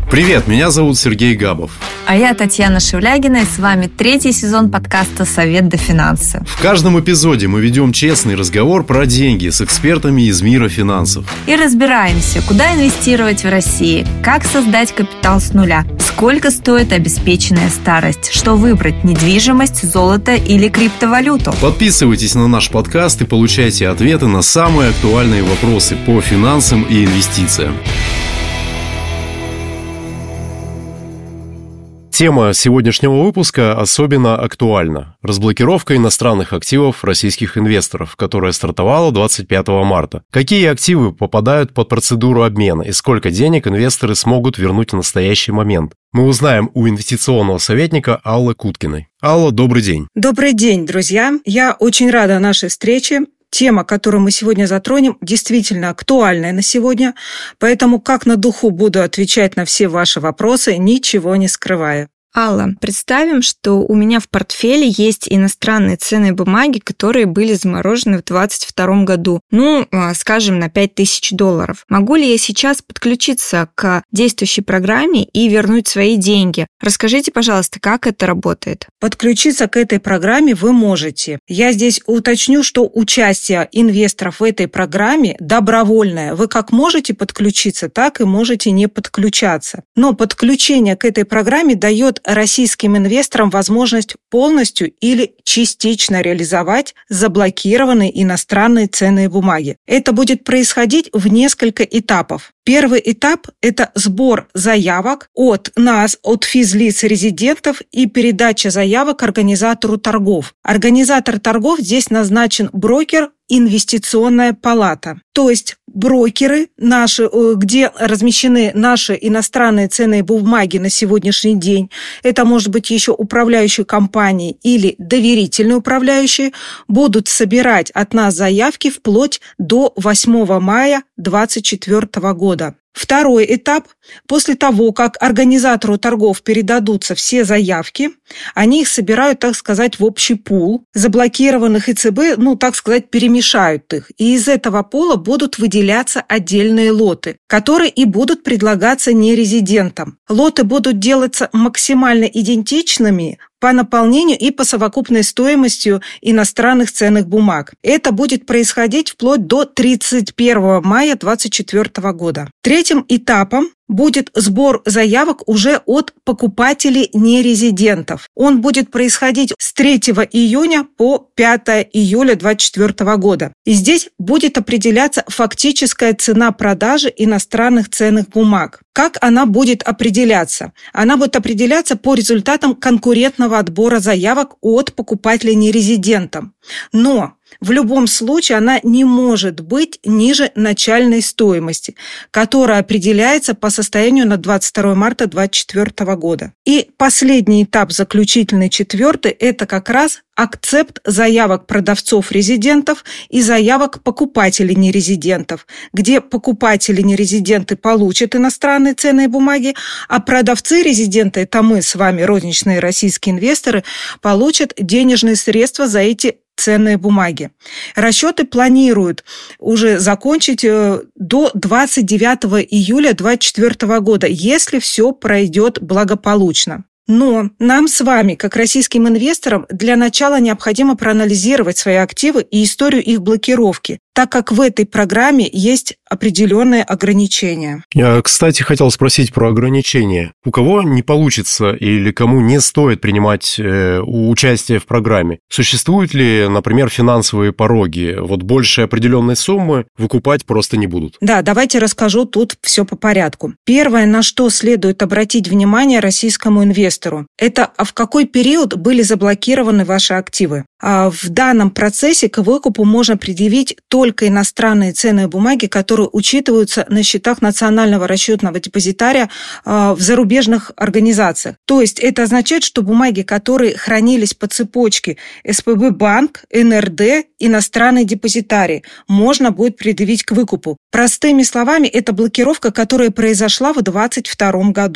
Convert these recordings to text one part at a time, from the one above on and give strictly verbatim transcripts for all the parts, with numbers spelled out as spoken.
Привет, меня зовут Сергей Габов. А я Татьяна Шевлягина, и с вами третий сезон подкаста «Совет до финансы». В каждом эпизоде мы ведем честный разговор про деньги с экспертами из мира финансов. И разбираемся, куда инвестировать в России, как создать капитал с нуля, сколько стоит обеспеченная старость, что выбрать – недвижимость, золото или криптовалюту. Подписывайтесь на наш подкаст и получайте ответы на самые актуальные вопросы по финансам и инвестициям. Тема сегодняшнего выпуска особенно актуальна. Разблокировка иностранных активов российских инвесторов, которая стартовала двадцать пятого марта. Какие активы попадают под процедуру обмена и сколько денег инвесторы смогут вернуть в настоящий момент? Мы узнаем у инвестиционного советника Аллы Куткиной. Алла, добрый день. Добрый день, друзья. Я очень рада нашей встрече. Тема, которую мы сегодня затронем, действительно актуальная на сегодня, поэтому как на духу буду отвечать на все ваши вопросы, ничего не скрывая. Алла, представим, что у меня в портфеле есть иностранные ценные бумаги, которые были заморожены в двадцать втором году, ну, скажем, на пять тысяч долларов. Могу ли я сейчас подключиться к действующей программе и вернуть свои деньги? Расскажите, пожалуйста, как это работает? Подключиться к этой программе вы можете. Я здесь уточню, что участие инвесторов в этой программе добровольное. Вы как можете подключиться, так и можете не подключаться. Но подключение к этой программе дает российским инвесторам возможность полностью или частично реализовать заблокированные иностранные ценные бумаги. Это будет происходить в несколько этапов. Первый этап – это сбор заявок от нас, от физлиц-резидентов и передача заявок организатору торгов. Организатор торгов здесь назначен брокер «Инвестиционная палата». То есть брокеры, наши, где размещены наши иностранные ценные бумаги на сегодняшний день, это может быть еще управляющие компании или доверительные управляющие, будут собирать от нас заявки вплоть до восьмого мая двадцать четвёртого года. Второй этап. После того, как организатору торгов передадутся все заявки, они их собирают, так сказать, в общий пул. Заблокированных ИЦБ, ну, так сказать, перемешают их. И из этого пула будут выделяться отдельные лоты, которые и будут предлагаться нерезидентам. Лоты будут делаться максимально идентичными по наполнению и по совокупной стоимости иностранных ценных бумаг. Это будет происходить вплоть до тридцать первого мая двадцать четвёртого года. Третьим этапом будет сбор заявок уже от покупателей нерезидентов. Он будет происходить с третьего июня по пятого июля двадцать четвёртого года. И здесь будет определяться фактическая цена продажи иностранных ценных бумаг. Как она будет определяться? Она будет определяться по результатам конкурентного отбора заявок от покупателей нерезидентов. Но в любом случае она не может быть ниже начальной стоимости, которая определяется по состоянию на двадцать второго марта двадцать четвёртого года. И последний этап, заключительный, четвертый, это как раз акцепт заявок продавцов-резидентов и заявок покупателей нерезидентов, где покупатели-нерезиденты получат иностранные ценные бумаги, а продавцы-резиденты, это мы с вами, розничные российские инвесторы, получат денежные средства за эти ценные бумаги. Расчеты планируют уже закончить до двадцать девятого июля двадцать четвёртого года, если все пройдет благополучно. Но нам с вами, как российским инвесторам, для начала необходимо проанализировать свои активы и историю их блокировки, так как в этой программе есть определенные ограничения. Я, кстати, хотел спросить про ограничения. У кого не получится или кому не стоит принимать э, участие в программе? Существуют ли, например, финансовые пороги? Вот больше определенной суммы выкупать просто не будут. Да, давайте расскажу тут все по порядку. Первое, на что следует обратить внимание российскому инвестору, это в какой период были заблокированы ваши активы. А в данном процессе к выкупу можно предъявить только иностранные ценные бумаги, которые учитываются на счетах национального расчетного депозитария в зарубежных организациях. То есть это означает, что бумаги, которые хранились по цепочке СПБ-банк, эн эр дэ, иностранный депозитарий, можно будет предъявить к выкупу. Простыми словами, это блокировка, которая произошла в двадцать втором году.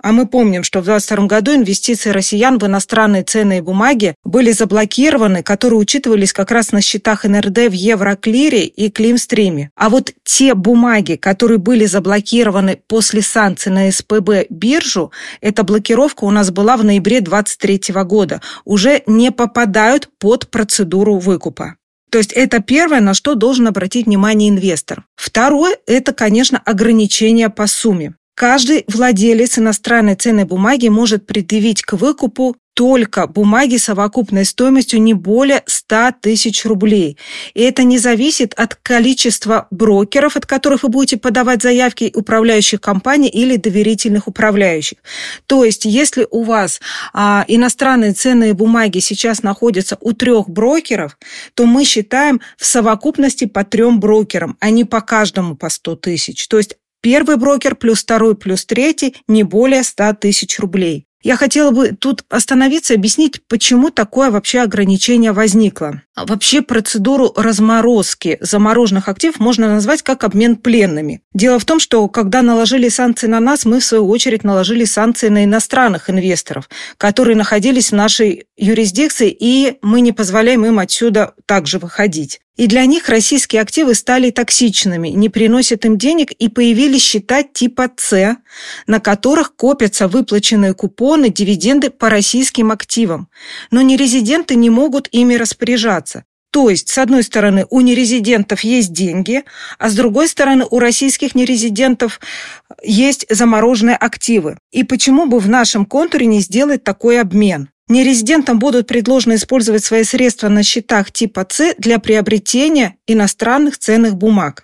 А мы помним, что в двадцать втором году инвестиции россиян в иностранные ценные бумаги были заблокированы, которые учитывались как раз на счетах эн эр дэ в Евроклире и Климстриме. А вот те бумаги, которые были заблокированы после санкций на эс пэ бэ биржу, эта блокировка у нас была в ноябре двадцать третьего года, уже не попадают под процедуру выкупа. То есть это первое, на что должен обратить внимание инвестор. Второе – это, конечно, ограничения по сумме. Каждый владелец иностранной ценной бумаги может предъявить к выкупу только бумаги совокупной стоимостью не более ста тысяч рублей. И это не зависит от количества брокеров, от которых вы будете подавать заявки, управляющих компаний или доверительных управляющих. То есть, если у вас а, иностранные ценные бумаги сейчас находятся у трех брокеров, то мы считаем в совокупности по трем брокерам, а не по каждому по сто тысяч. То есть, первый брокер плюс второй плюс третий не более ста тысяч рублей. Я хотела бы тут остановиться и объяснить, почему такое вообще ограничение возникло. Вообще процедуру разморозки замороженных активов можно назвать как обмен пленными. Дело в том, что когда наложили санкции на нас, мы в свою очередь наложили санкции на иностранных инвесторов, которые находились в нашей юрисдикции, и мы не позволяем им отсюда также выходить. И для них российские активы стали токсичными, не приносят им денег, и появились счета типа С, на которых копятся выплаченные купоны, дивиденды по российским активам. Но нерезиденты не могут ими распоряжаться. То есть, с одной стороны, у нерезидентов есть деньги, а с другой стороны, у российских нерезидентов есть замороженные активы. И почему бы в нашем контуре не сделать такой обмен? Нерезидентам будут предложено использовать свои средства на счетах типа С для приобретения иностранных ценных бумаг.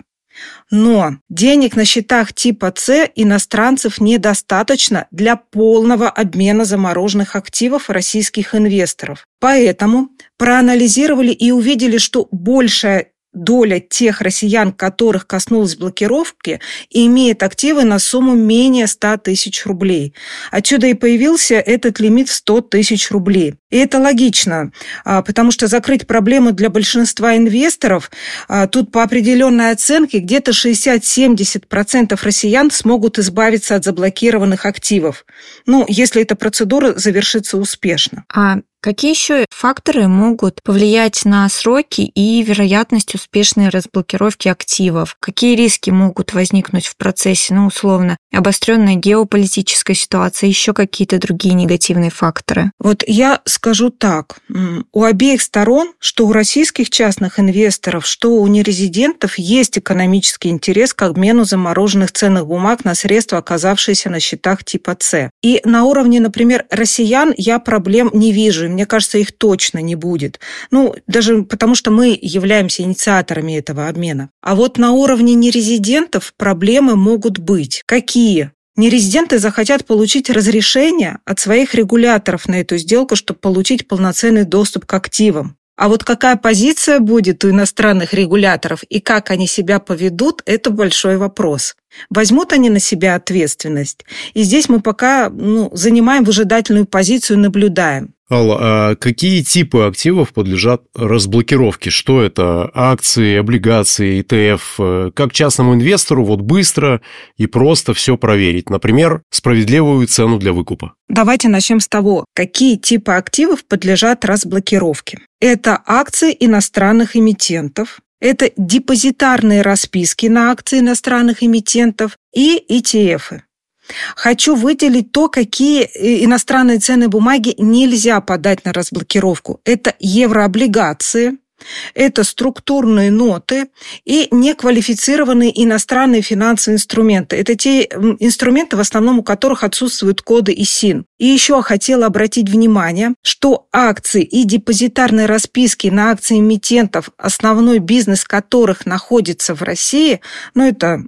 Но денег на счетах типа С иностранцев недостаточно для полного обмена замороженных активов российских инвесторов. Поэтому проанализировали и увидели, что большая доля тех россиян, которых коснулась блокировки, имеет активы на сумму менее ста тысяч рублей. Отсюда и появился этот лимит в сто тысяч рублей. И это логично, потому что закрыть проблему для большинства инвесторов, тут по определенной оценке где-то шестьдесят-семьдесят процентов россиян смогут избавиться от заблокированных активов. Ну, если эта процедура завершится успешно. А какие еще факторы могут повлиять на сроки и вероятность успешной разблокировки активов? Какие риски могут возникнуть в процессе, ну, условно, обостренная геополитическая ситуация, еще какие-то другие негативные факторы? Вот я скажу так. У обеих сторон, что у российских частных инвесторов, что у нерезидентов, есть экономический интерес к обмену замороженных ценных бумаг на средства, оказавшиеся на счетах типа С. И на уровне, например, россиян я проблем не вижу. Мне кажется, их точно не будет. Ну, даже потому, что мы являемся инициаторами этого обмена. А вот на уровне нерезидентов проблемы могут быть. Какие? Нерезиденты захотят получить разрешение от своих регуляторов на эту сделку, чтобы получить полноценный доступ к активам. А вот какая позиция будет у иностранных регуляторов и как они себя поведут, это большой вопрос. Возьмут они на себя ответственность? И здесь мы пока ну, занимаем выжидательную позицию, наблюдаем. Алла, а какие типы активов подлежат разблокировке? Что это? Акции, облигации, и тэ эф? Как частному инвестору вот быстро и просто все проверить? Например, справедливую цену для выкупа. Давайте начнем с того, какие типы активов подлежат разблокировке. Это акции иностранных эмитентов, это депозитарные расписки на акции иностранных эмитентов и и ти эф. Хочу выделить то, какие иностранные ценные бумаги нельзя подать на разблокировку. Это еврооблигации, это структурные ноты и неквалифицированные иностранные финансовые инструменты. Это те инструменты, в основном у которых отсутствуют коды и син. И еще хотела обратить внимание, что акции и депозитарные расписки на акции эмитентов, основной бизнес которых находится в России, ну это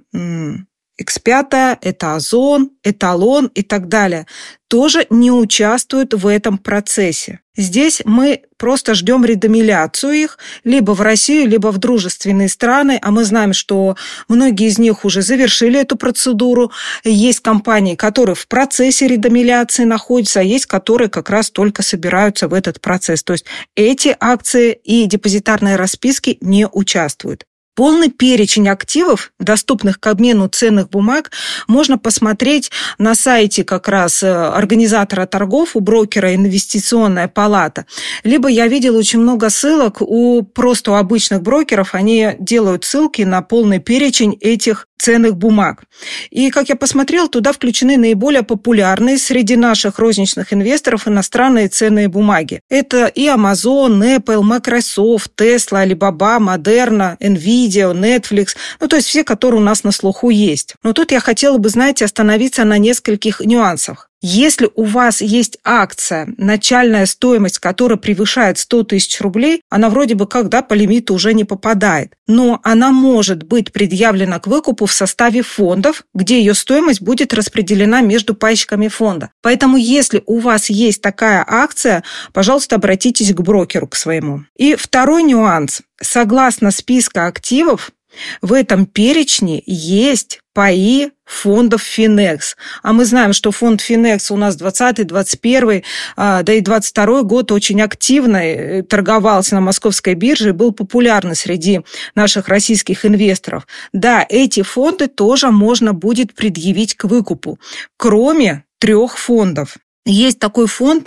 икс пять, это Озон, Эталон и так далее, тоже не участвуют в этом процессе. Здесь мы просто ждем редомиляцию их либо в Россию, либо в дружественные страны, а мы знаем, что многие из них уже завершили эту процедуру. Есть компании, которые в процессе редомиляции находятся, а есть, которые как раз только собираются в этот процесс. То есть эти акции и депозитарные расписки не участвуют. Полный перечень активов, доступных к обмену ценных бумаг, можно посмотреть на сайте как раз организатора торгов, у брокера «Инвестиционная палата». Либо я видела очень много ссылок у просто у обычных брокеров, они делают ссылки на полный перечень этих ценных бумаг. И, как я посмотрела, туда включены наиболее популярные среди наших розничных инвесторов иностранные ценные бумаги. Это и Amazon, Apple, Microsoft, Tesla, Alibaba, Moderna, Nvidia, Netflix, ну, то есть все, которые у нас на слуху есть. Но тут я хотела бы, знаете, остановиться на нескольких нюансах. Если у вас есть акция, начальная стоимость, которая превышает сто тысяч рублей, она вроде бы как, да, по лимиту уже не попадает. Но она может быть предъявлена к выкупу в составе фондов, где ее стоимость будет распределена между паечками фонда. Поэтому, если у вас есть такая акция, пожалуйста, обратитесь к брокеру, к своему. И второй нюанс. Согласно списка активов, в этом перечне есть паи фондов Finex. А мы знаем, что фонд Finex у нас двадцатый, двадцать первый, да и двадцать второй год очень активно торговался на московской бирже и был популярный среди наших российских инвесторов. Да, эти фонды тоже можно будет предъявить к выкупу, кроме трех фондов. Есть такой фонд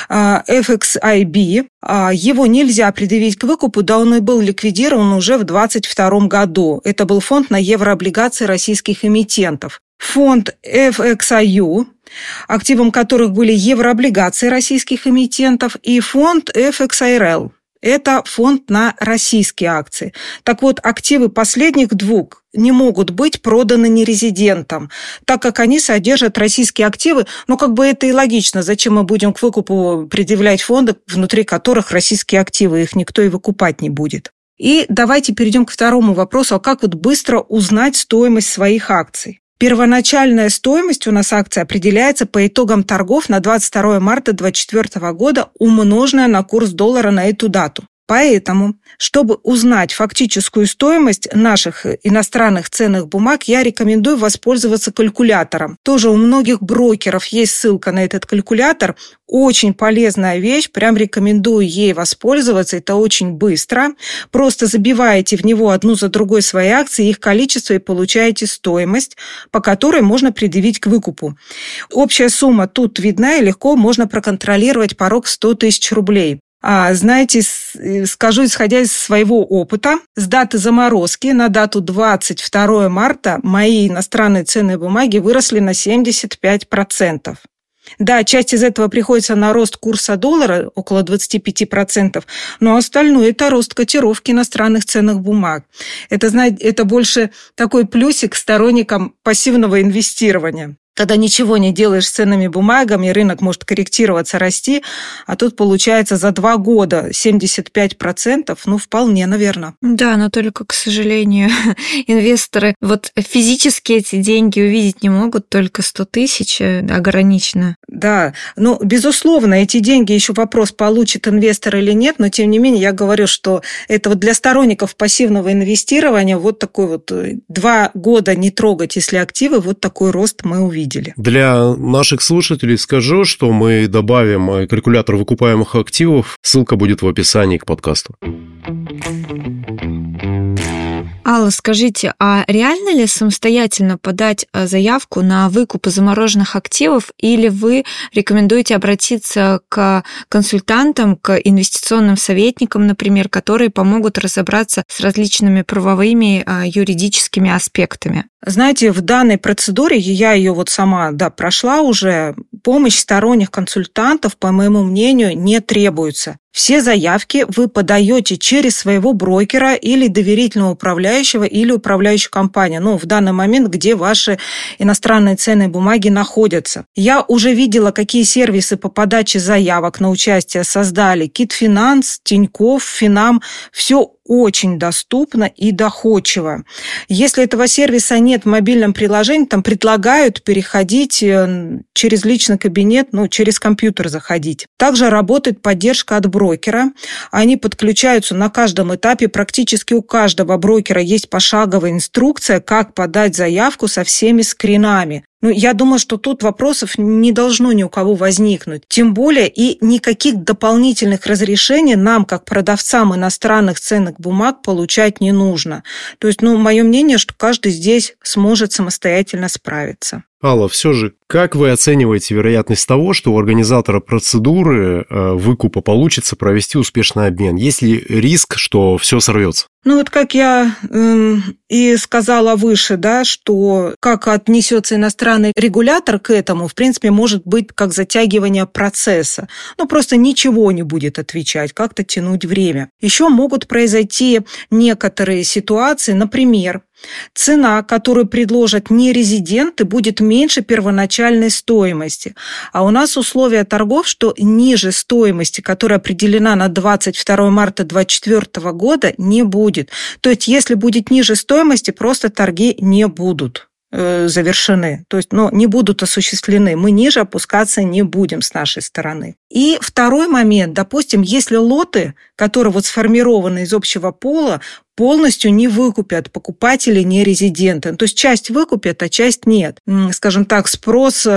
эф икс ай би, его нельзя предъявить к выкупу, да он и был ликвидирован уже в двадцать втором году. Это был фонд на еврооблигации российских эмитентов. Фонд эф икс ай ю, активом которых были еврооблигации российских эмитентов, и фонд эф икс ай эр эл. Это фонд на российские акции. Так вот, активы последних двух не могут быть проданы нерезидентам, так как они содержат российские активы. Ну, как бы это и логично. Зачем мы будем к выкупу предъявлять фонды, внутри которых российские активы, их никто и выкупать не будет. И давайте перейдем к второму вопросу, а как вот быстро узнать стоимость своих акций? Первоначальная стоимость у нас акции определяется по итогам торгов на двадцать второе марта две тысячи двадцать четвёртого года, умноженная на курс доллара на эту дату. Поэтому, чтобы узнать фактическую стоимость наших иностранных ценных бумаг, я рекомендую воспользоваться калькулятором. Тоже у многих брокеров есть ссылка на этот калькулятор. Очень полезная вещь, прям рекомендую ей воспользоваться. Это очень быстро. Просто забиваете в него одну за другой свои акции, их количество, и получаете стоимость, по которой можно предъявить к выкупу. Общая сумма тут видна, и легко можно проконтролировать порог сто тысяч рублей. А, знаете, скажу, исходя из своего опыта, с даты заморозки на дату двадцать второе марта мои иностранные ценные бумаги выросли на семьдесят пять процентов. Да, часть из этого приходится на рост курса доллара, около двадцать пять процентов, но остальное – это рост котировки иностранных ценных бумаг. Это, знаете, это больше такой плюсик сторонникам пассивного инвестирования. Когда ничего не делаешь с ценными бумагами, рынок может корректироваться, расти, а тут получается за два года семьдесят пять процентов, ну, вполне, наверное. Да, но только, к сожалению, инвесторы вот физически эти деньги увидеть не могут, только сто тысяч ограничено. Да, ну, безусловно, эти деньги, еще вопрос, получит инвестор или нет, но, тем не менее, я говорю, что это вот для сторонников пассивного инвестирования вот такой вот два года не трогать, если активы, вот такой рост мы увидим. Для наших слушателей скажу, что мы добавим калькулятор выкупаемых активов. Ссылка будет в описании к подкасту. Алла, скажите, а реально ли самостоятельно подать заявку на выкуп замороженных активов, или вы рекомендуете обратиться к консультантам, к инвестиционным советникам, например, которые помогут разобраться с различными правовыми, юридическими аспектами? Знаете, в данной процедуре, я ее вот сама, да, прошла уже, помощь сторонних консультантов, по моему мнению, не требуется. Все заявки вы подаете через своего брокера или доверительного управляющего, или управляющую компанию, ну, в данный момент, где ваши иностранные ценные бумаги находятся. Я уже видела, какие сервисы по подаче заявок на участие создали Кит-Финанс, Тинькофф, Финам. Все очень доступно и доходчиво. Если этого сервиса нет в мобильном приложении, там предлагают переходить через личный кабинет, ну, через компьютер заходить. Также работает поддержка от брокера. Они подключаются на каждом этапе. Практически у каждого брокера есть пошаговая инструкция, как подать заявку со всеми скринами. Ну, я думаю, что тут вопросов не должно ни у кого возникнуть. Тем более и никаких дополнительных разрешений нам, как продавцам иностранных ценных бумаг, получать не нужно. То есть, ну, мое мнение, что каждый здесь сможет самостоятельно справиться. Алла, все же, как вы оцениваете вероятность того, что у организатора процедуры выкупа получится провести успешный обмен? Есть ли риск, что все сорвется? Ну вот как я э, и сказала выше, да, что как отнесется иностранный регулятор к этому, в принципе, может быть как затягивание процесса. Ну просто ничего не будет отвечать, как-то тянуть время. Еще могут произойти некоторые ситуации, например, цена, которую предложат нерезиденты, будет меньше первоначальной стоимости. А у нас условия торгов, что ниже стоимости, которая определена на двадцать второе марта две тысячи двадцать четвёртого года, не будет. То есть, если будет ниже стоимости, просто торги не будут завершены, то есть, ну, не будут осуществлены. Мы ниже опускаться не будем с нашей стороны. И второй момент, допустим, если лоты, которые вот сформированы из общего пула, полностью не выкупят покупатели не резиденты. То есть часть выкупят, а часть нет. Скажем так, спрос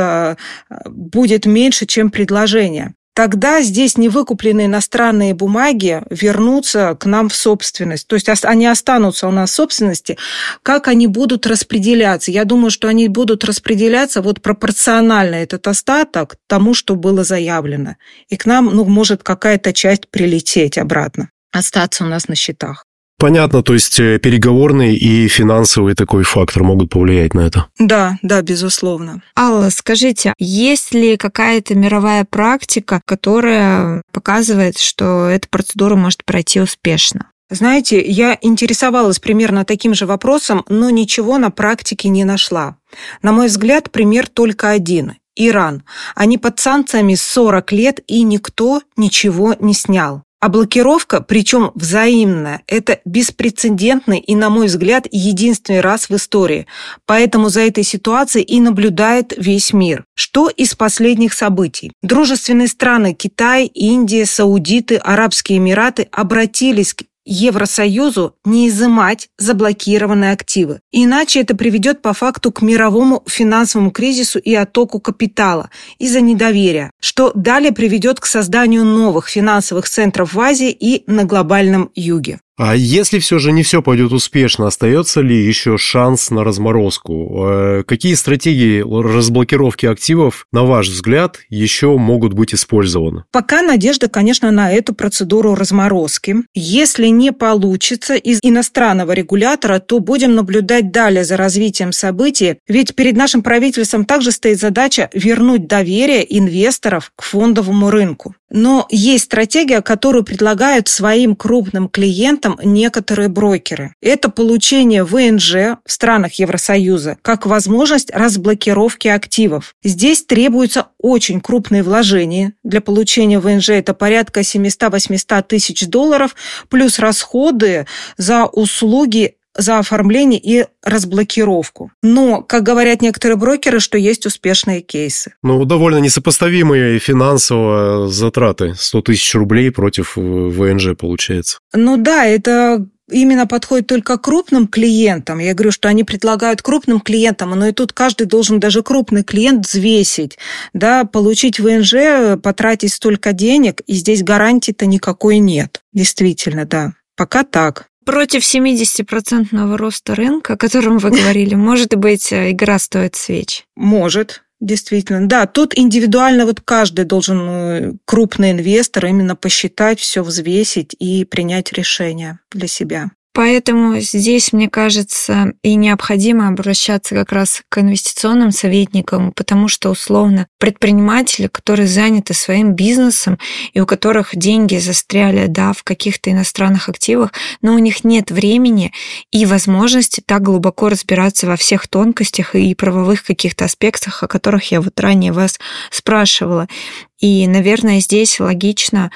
будет меньше, чем предложение. Тогда здесь невыкупленные иностранные бумаги вернутся к нам в собственность. То есть они останутся у нас в собственности. Как они будут распределяться? Я думаю, что они будут распределяться вот пропорционально этот остаток тому, что было заявлено. И к нам, ну, может какая-то часть прилететь обратно, остаться у нас на счетах. Понятно, то есть переговорный и финансовый такой фактор могут повлиять на это. Да, да, безусловно. Алла, скажите, есть ли какая-то мировая практика, которая показывает, что эта процедура может пройти успешно? Знаете, я интересовалась примерно таким же вопросом, но ничего на практике не нашла. На мой взгляд, пример только один – Иран. Они под санкциями сорок лет, и никто ничего не снял. А блокировка, причем взаимная, это беспрецедентный и, на мой взгляд, единственный раз в истории. Поэтому за этой ситуацией и наблюдает весь мир. Что из последних событий? Дружественные страны Китай, Индия, Саудиты, Арабские Эмираты обратились к Евросоюзу не изымать заблокированные активы. Иначе это приведет по факту к мировому финансовому кризису и оттоку капитала из-за недоверия, что далее приведет к созданию новых финансовых центров в Азии и на глобальном юге. А если все же не все пойдет успешно, остается ли еще шанс на разморозку? Какие стратегии разблокировки активов, на ваш взгляд, еще могут быть использованы? Пока надежда, конечно, на эту процедуру разморозки. Если не получится из иностранного регулятора, то будем наблюдать далее за развитием событий, ведь перед нашим правительством также стоит задача вернуть доверие инвесторов к фондовому рынку. Но есть стратегия, которую предлагают своим крупным клиентам некоторые брокеры. Это получение вэ эн жэ в странах Евросоюза как возможность разблокировки активов. Здесь требуются очень крупные вложения. Для получения вэ эн жэ это порядка семьсот-восемьсот тысяч долларов, плюс расходы за услуги, за оформление и разблокировку. Но, как говорят некоторые брокеры, что есть успешные кейсы. Ну, довольно несопоставимые финансово затраты. сто тысяч рублей против вэ эн жэ получается. Ну да, это именно подходит только крупным клиентам. Я говорю, что они предлагают крупным клиентам, но и тут каждый должен, даже крупный клиент, взвесить. Да, получить вэ эн жэ, потратить столько денег, и здесь гарантии-то никакой нет. Действительно, да. Пока так. Против семидесятипроцентного роста рынка, о котором вы говорили, может быть, игра стоит свеч? Может, действительно. Да, тут индивидуально вот каждый должен, крупный инвестор, именно посчитать, все взвесить и принять решение для себя. Поэтому здесь, мне кажется, и необходимо обращаться как раз к инвестиционным советникам, потому что, условно, предприниматели, которые заняты своим бизнесом и у которых деньги застряли, да, в каких-то иностранных активах, но у них нет времени и возможности так глубоко разбираться во всех тонкостях и правовых каких-то аспектах, о которых я вот ранее вас спрашивала. И, наверное, здесь логично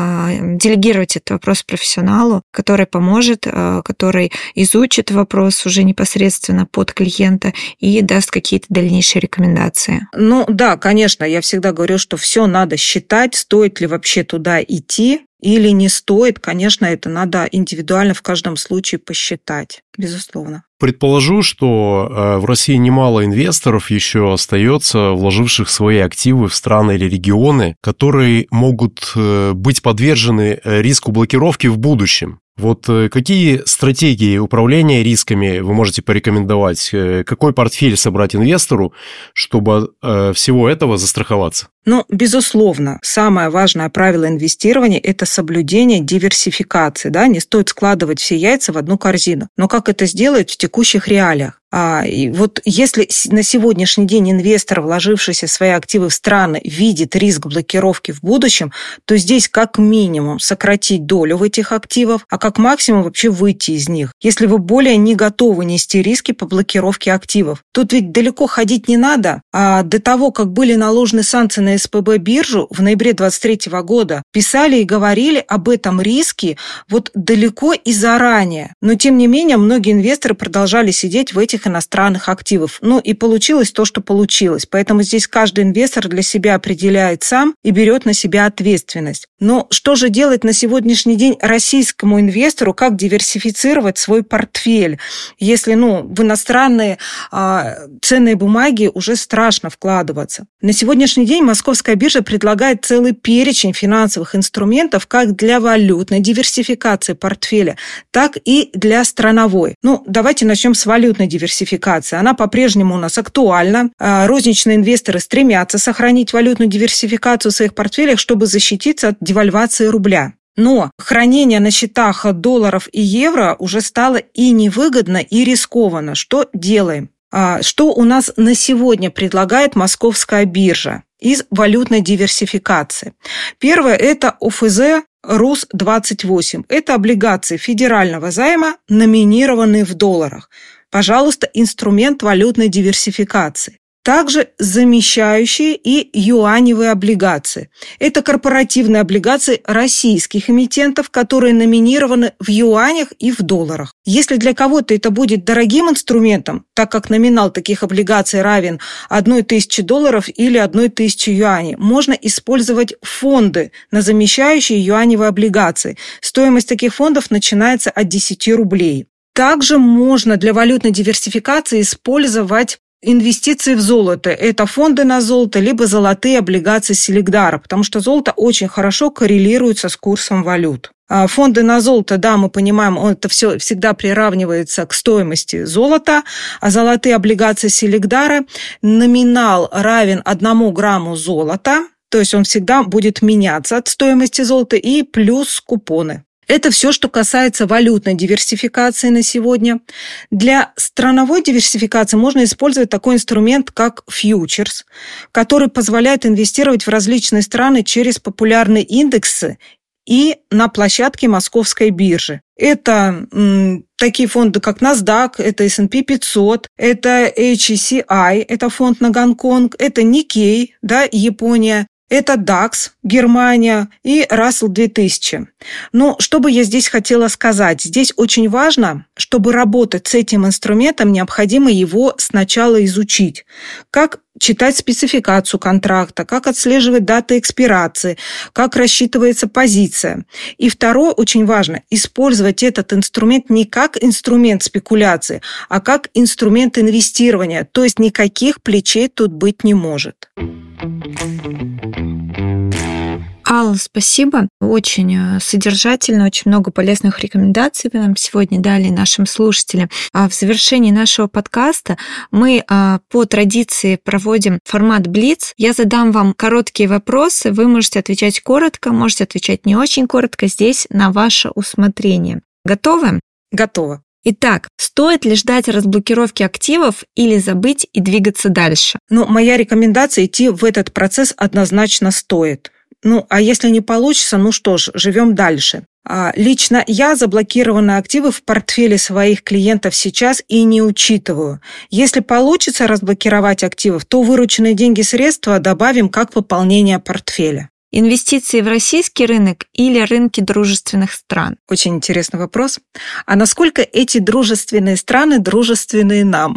э, делегировать этот вопрос профессионалу, который поможет, э, который изучит вопрос уже непосредственно под клиента и даст какие-то дальнейшие рекомендации. Ну да, конечно, я всегда говорю, что все надо считать, стоит ли вообще туда идти. или не стоит, конечно, это надо индивидуально в каждом случае посчитать, безусловно. Предположу, что в России немало инвесторов еще остается, вложивших свои активы в страны или регионы, которые могут быть подвержены риску блокировки в будущем. Вот какие стратегии управления рисками вы можете порекомендовать? Какой портфель собрать инвестору, чтобы всего этого застраховаться? Ну, безусловно, самое важное правило инвестирования – это соблюдение диверсификации. Да? Не стоит складывать все яйца в одну корзину. Но как это сделать в текущих реалиях? А, и вот если на сегодняшний день инвестор, вложившийся в свои активы в страны, видит риск блокировки в будущем, то здесь как минимум сократить долю в этих активах, а как максимум вообще выйти из них, если вы более не готовы нести риски по блокировке активов. Тут ведь далеко ходить не надо, а до того, как были наложены санкции на эс пэ бэ биржу в ноябре двадцать третьего года, писали и говорили об этом риске вот далеко и заранее. Но тем не менее, многие инвесторы продолжали сидеть в этих иностранных активов. Ну и получилось то, что получилось. Поэтому здесь каждый инвестор для себя определяет сам и берет на себя ответственность. Но что же делать на сегодняшний день российскому инвестору, как диверсифицировать свой портфель, если ну, в иностранные а, ценные бумаги уже страшно вкладываться? На сегодняшний день Московская биржа предлагает целый перечень финансовых инструментов как для валютной диверсификации портфеля, так и для страновой. Ну, давайте начнем с валютной диверсификации. Она по-прежнему у нас актуальна. Розничные инвесторы стремятся сохранить валютную диверсификацию в своих портфелях, чтобы защититься от девальвации рубля. Но хранение на счетах долларов и евро уже стало и невыгодно, и рискованно. Что делаем? Что у нас на сегодня предлагает Московская биржа из валютной диверсификации? Первое – это о эф зэ РУС двадцать восемь. Это облигации федерального займа, номинированные в долларах. Пожалуйста, инструмент валютной диверсификации. Также замещающие и юаневые облигации. Это корпоративные облигации российских эмитентов, которые номинированы в юанях и в долларах. Если для кого-то это будет дорогим инструментом, так как номинал таких облигаций равен одной тысяче долларов или одной тысяче юаней, можно использовать фонды на замещающие юаневые облигации. Стоимость таких фондов начинается от десяти рублей. Также можно для валютной диверсификации использовать инвестиции в золото. Это фонды на золото, либо золотые облигации Селигдара, потому что золото очень хорошо коррелируется с курсом валют. Фонды на золото, да, мы понимаем, это все всегда приравнивается к стоимости золота, а золотые облигации Селигдара номинал равен одному грамму золота, то есть он всегда будет меняться от стоимости золота и плюс купоны. Это все, что касается валютной диверсификации на сегодня. Для страновой диверсификации можно использовать такой инструмент, как фьючерс, который позволяет инвестировать в различные страны через популярные индексы и на площадке Московской биржи. Это м, такие фонды, как NASDAQ, это эс энд пи пятьсот, это эйч и си ай, это фонд на Гонконг, это Nikkei, да, Япония. Это дакс, Германия и Рассел две тысячи. Но что бы я здесь хотела сказать? Здесь очень важно, чтобы работать с этим инструментом, необходимо его сначала изучить. Как читать спецификацию контракта, как отслеживать даты экспирации, как рассчитывается позиция. И второе, очень важно, использовать этот инструмент не как инструмент спекуляции, а как инструмент инвестирования. То есть никаких плечей тут быть не может. Алла, спасибо. Очень содержательно, очень много полезных рекомендаций вы нам сегодня дали нашим слушателям. В завершении нашего подкаста мы по традиции проводим формат Блиц. Я задам вам короткие вопросы, вы можете отвечать коротко, можете отвечать не очень коротко, здесь на ваше усмотрение. Готовы? Готово. Итак, стоит ли ждать разблокировки активов или забыть и двигаться дальше? Ну, моя рекомендация идти в этот процесс однозначно стоит. Ну, а если не получится, ну что ж, живем дальше. Лично я заблокированные активы в портфеле своих клиентов сейчас и не учитываю. Если получится разблокировать активов, то вырученные деньги средства добавим как пополнение портфеля. Инвестиции в российский рынок или рынки дружественных стран? Очень интересный вопрос. А насколько эти дружественные страны дружественные нам?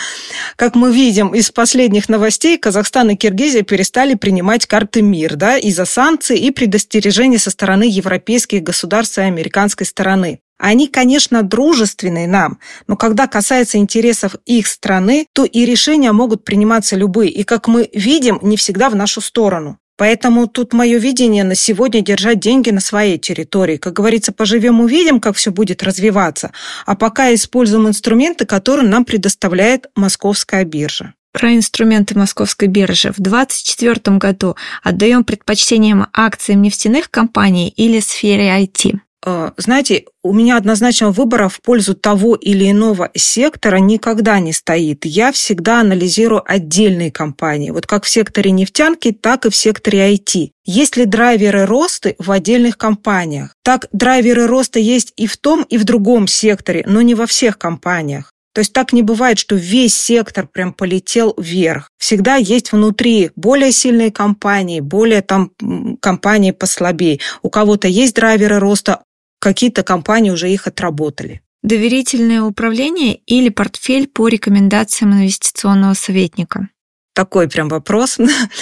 Как мы видим из последних новостей, Казахстан и Киргизия перестали принимать карты МИР, да, из-за санкций и предостережений со стороны европейских государств и американской стороны. Они, конечно, дружественные нам, но когда касается интересов их страны, то и решения могут приниматься любые, и, как мы видим, не всегда в нашу сторону. Поэтому тут мое видение на сегодня держать деньги на своей территории. Как говорится, поживем, увидим, как все будет развиваться, а пока используем инструменты, которые нам предоставляет Московская биржа. Про инструменты Московской биржи. В две тысячи двадцать четвёртом году отдаем предпочтение акциям нефтяных компаний или сфере ай ти? Знаете, у меня однозначного выбора в пользу того или иного сектора никогда не стоит. Я всегда анализирую отдельные компании, вот как в секторе нефтянки, так и в секторе ай ти. Есть ли драйверы роста в отдельных компаниях? Так, драйверы роста есть и в том, и в другом секторе, но не во всех компаниях. То есть так не бывает, что весь сектор прям полетел вверх. Всегда есть внутри более сильные компании, более там компании послабее. У кого-то есть драйверы роста, какие-то компании уже их отработали. Доверительное управление или портфель по рекомендациям инвестиционного советника? Такой прям вопрос.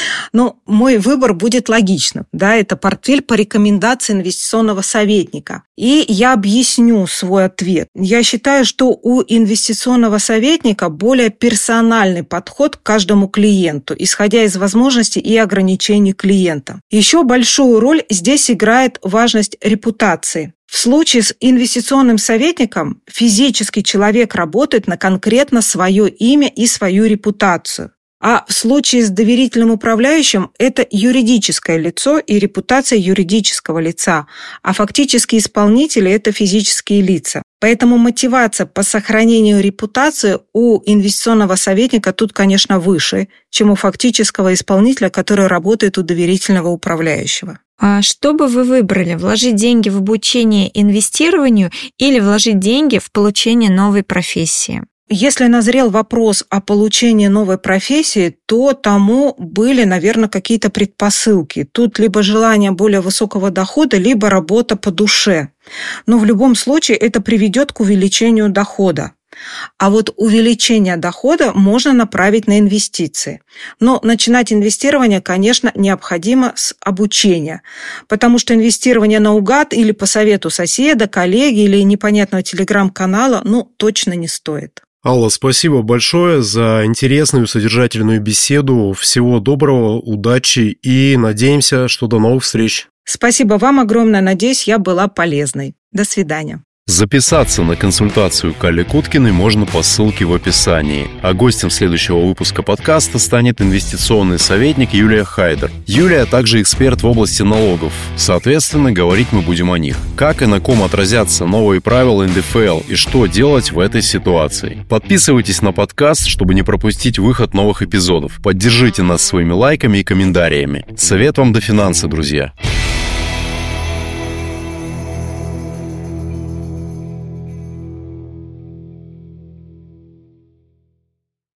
Но мой выбор будет логичным. Да, это портфель по рекомендации инвестиционного советника. И я объясню свой ответ. Я считаю, что у инвестиционного советника более персональный подход к каждому клиенту, исходя из возможностей и ограничений клиента. Еще большую роль здесь играет важность репутации. В случае с инвестиционным советником физический человек работает на конкретно свое имя и свою репутацию. А в случае с доверительным управляющим это юридическое лицо и репутация юридического лица, а фактически исполнители – это физические лица. Поэтому мотивация по сохранению репутации у инвестиционного советника тут, конечно, выше, чем у фактического исполнителя, который работает у доверительного управляющего. А что бы вы выбрали? Вложить деньги в обучение инвестированию или вложить деньги в получение новой профессии? Если назрел вопрос о получении новой профессии, то тому были, наверное, какие-то предпосылки. Тут либо желание более высокого дохода, либо работа по душе. Но в любом случае это приведет к увеличению дохода. А вот увеличение дохода можно направить на инвестиции. Но начинать инвестирование, конечно, необходимо с обучения, потому что инвестирование наугад или по совету соседа, коллеги или непонятного телеграм-канала, ну, точно не стоит. Алла, спасибо большое за интересную содержательную беседу. Всего доброго, удачи и надеемся, что до новых встреч. Спасибо вам огромное. Надеюсь, я была полезной. До свидания. Записаться на консультацию к Алле Куткиной можно по ссылке в описании. А гостем следующего выпуска подкаста станет инвестиционный советник Юлия Хайдер. Юлия также эксперт в области налогов. Соответственно, говорить мы будем о них. Как и на ком отразятся новые правила эн дэ эф эл и что делать в этой ситуации. Подписывайтесь на подкаст, чтобы не пропустить выход новых эпизодов. Поддержите нас своими лайками и комментариями. Совет вам до финанса, друзья!